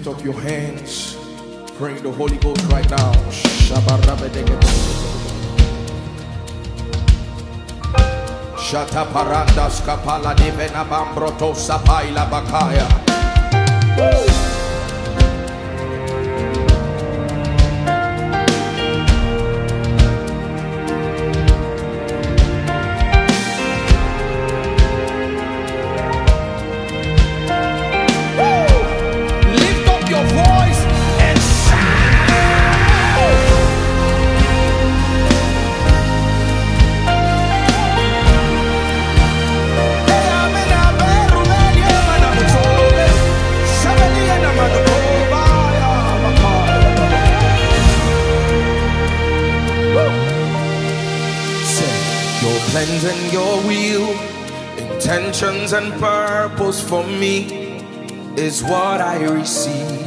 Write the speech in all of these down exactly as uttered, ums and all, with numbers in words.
Lift up your hands. Pray in the Holy Ghost right now. Shata parandas kapala divena bambroto sapaila bakaya. Plans and your will, intentions and purpose for me is what I receive.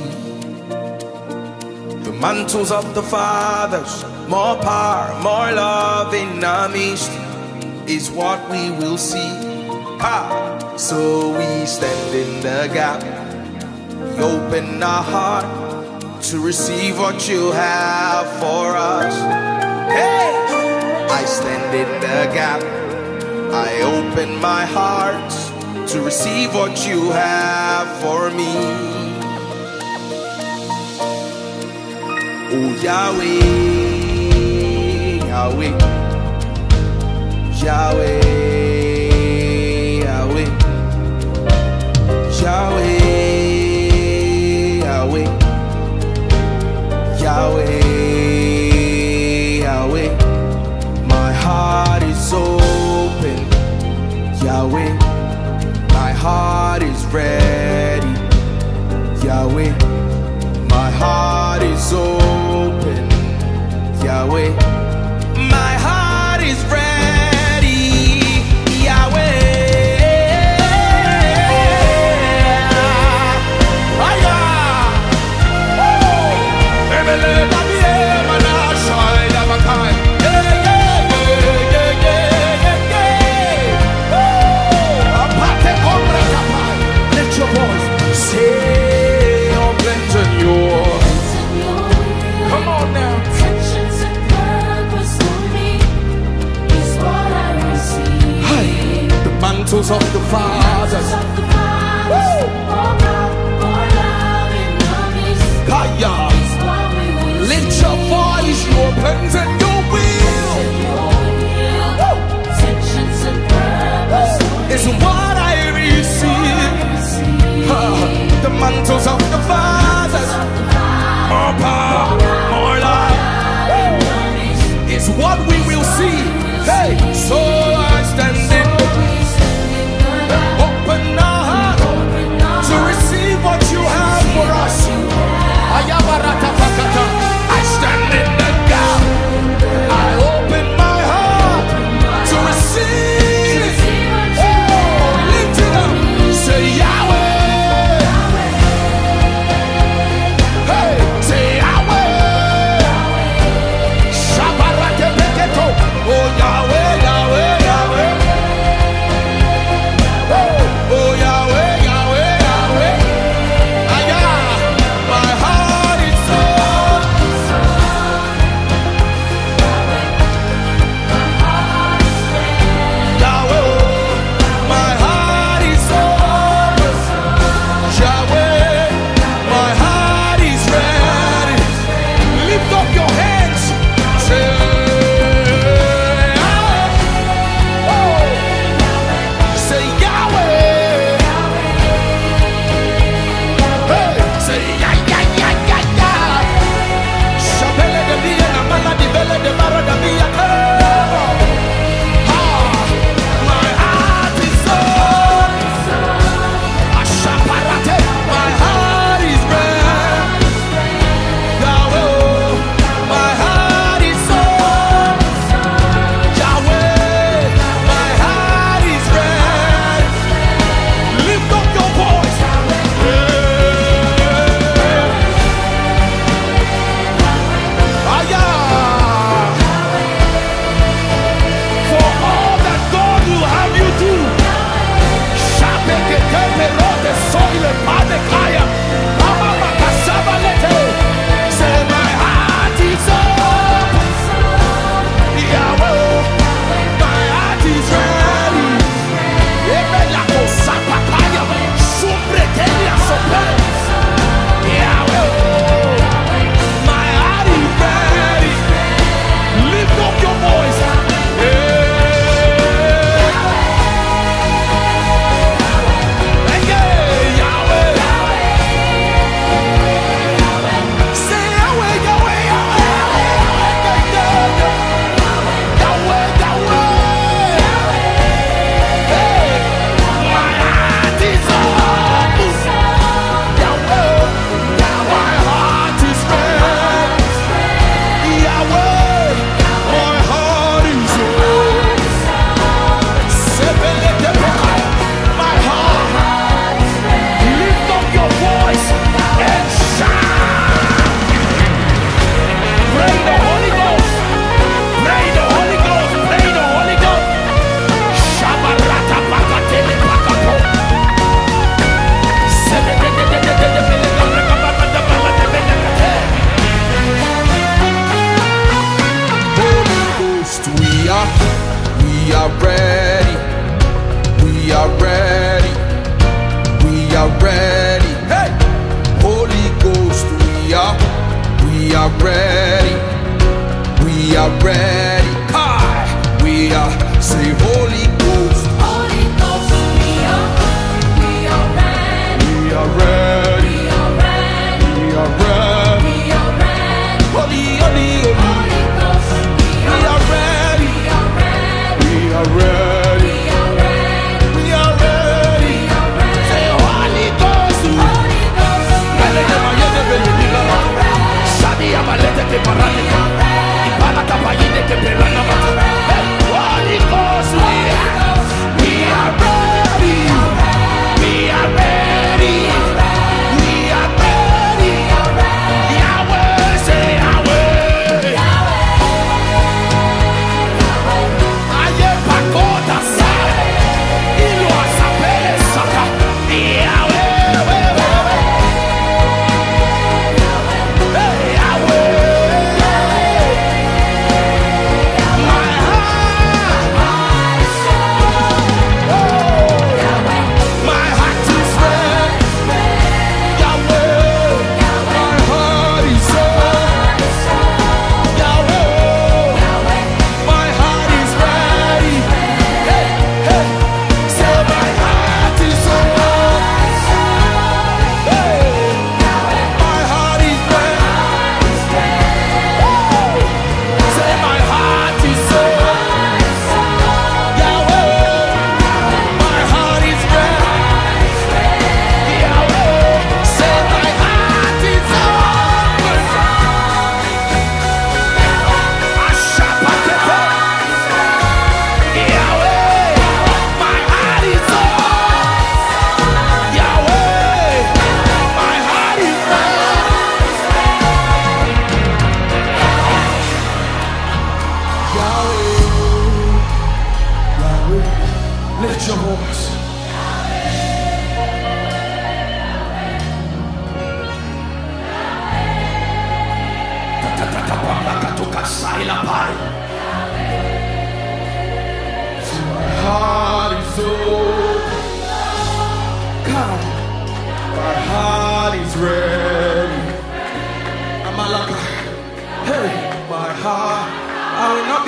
The mantles of the fathers, more power, more love in our midst is what we will see. Ha! So we stand in the gap, we open our heart to receive what you have for us. Hey! I stand in the gap, I open my heart to receive what you have for me. Oh Yahweh, Yahweh, Yahweh, Yahweh, Yahweh, Yahweh, Yahweh, Yahweh. My heart is open, Yahweh. My heart is ready, Yahweh. My heart is open, Yahweh. My heart is ready, Yahweh. Mantles of the fathers, Kaya. Lift your voice, your plans and your will is what I receive. uh, The mantles of the fathers, more power, more love is what we will see. Hey, so I stand in, open our heart to receive what you have for us. I stand in the gap, I open my heart to receive. Oh, lift it up, say Yahweh,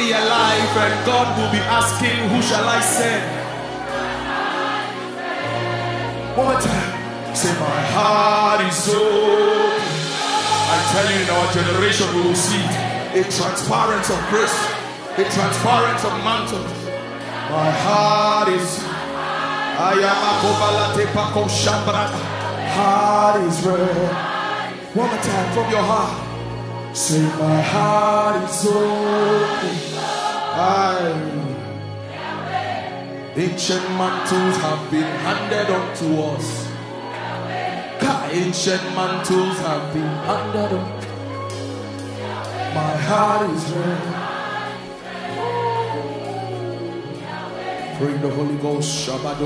be alive and God will be asking, who shall I send? One more time. Say, my heart is open. I tell you, in our generation we will see a transparency of grace, a transparency of mantles. My heart is heart is red. One more time from your heart. Say, my heart is open. I Ancient mantles have been handed unto us. Ancient mantles have been handed unto us. My heart is red. Pray the Holy Ghost.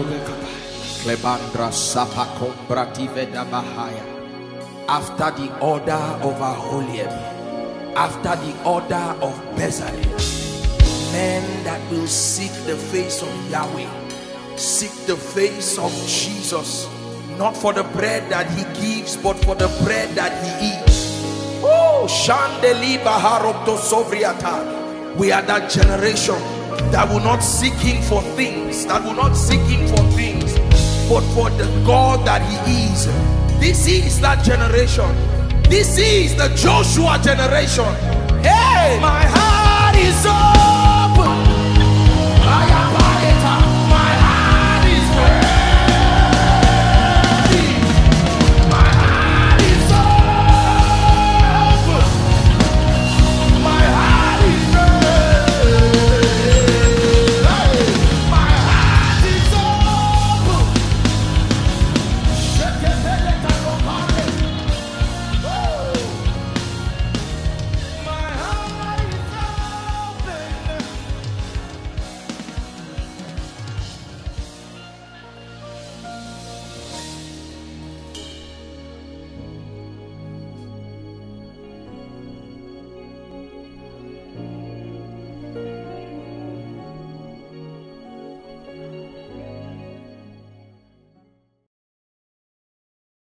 After the order of Aholiab, after the order of Bezalel, men that will seek the face of Yahweh, seek the face of Jesus, not for the bread that he gives, but for the bread that he eats. Oh, Shandeli Baharokto Sovriata. We are that generation that will not seek him for things, that will not seek him for things, but for the God that he is. This is that generation. This is the Joshua generation. Hey, my heart is on.